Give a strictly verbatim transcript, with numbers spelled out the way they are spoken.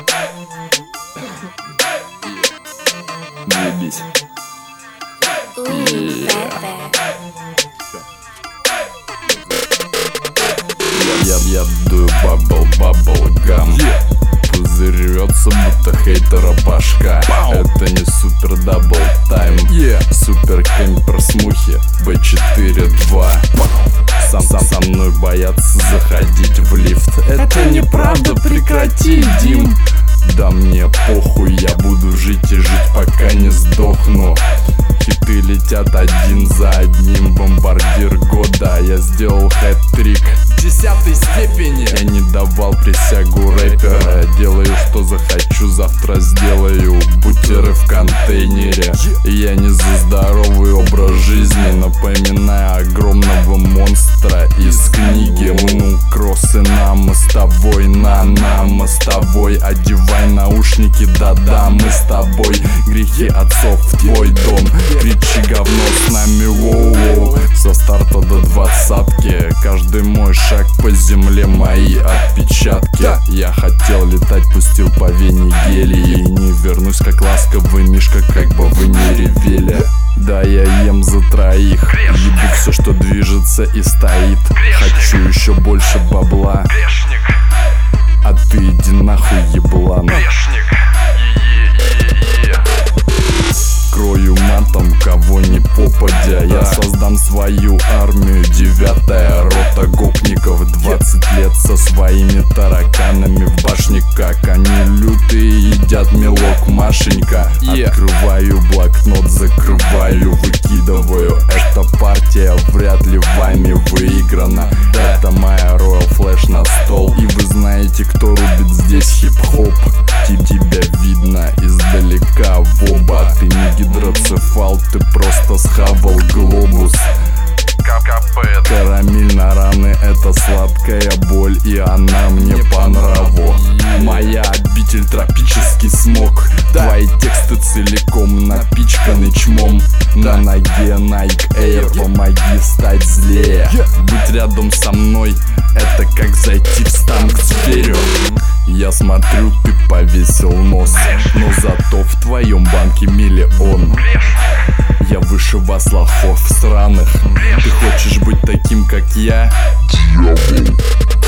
Заебись. Я, я дую бабл, бабл гам. Пузырь рвется, будто хейтера башка. Это не супер дабл тайм, супер кемпер смухи бэ четыре два. Сам сам со мной боятся заходить в лифт. Это неправда, прекрати, Дим. Да мне похуй, я буду жить и жить, пока не сдохну. Хиты летят один за одним, бомбардир года. Я сделал хэт-трик десятой степени. Я не давал присягу рэпера. Делаю, что захочу, завтра сделаю бутеры в контейнере. Я не за здоровый образ жизни, напоминаю огромного монстра из книги. Ну, кроссы на мостовой, на, на мостовой. Одевай наушники, да-да, мы с тобой. Грехи отцов в твой дом. Кричи говно с нами, воу-воу. Со старта до двадцатки каждый мой шаг по земле мои отпечатки. Я хотел летать, пустил по вене гели. И не вернусь, как ласковый мишка, как бы вы не ревели. Да, я ем за троих, ебу все, что движется и стоит. Хочу еще больше бабла, а ты иди нахуй, еблан. Крою матом, кого не попадя. Я создам свою армию, девятая рота гопников. Двадцать лет со своими тараканами в башне, как они лютые, едят мелок Машенька. Открываю блокнот, закрываю, выкидываю. Эта партия вряд ли вами выиграна. Это моя Royal Flash на стол. И вы знаете, кто рубит здесь хип-хоп. Тебя видно издалека в оба. Ты не гидроцефал, ты просто схавал глобус. Карамель на раны — это сладкая боль, и она мне по нраву. Моя обитель — тропический смог. Твои тексты целиком напичканы чмом. На ноге Nike Air, помоги стать злее. Быть рядом со мной — это как зайти в стан к зверю. Я смотрю, ты повесил нос, но зато в твоем банке миллион. Я выше вас, лохов сраных. Ты хочешь быть таким, как я? Дьявол.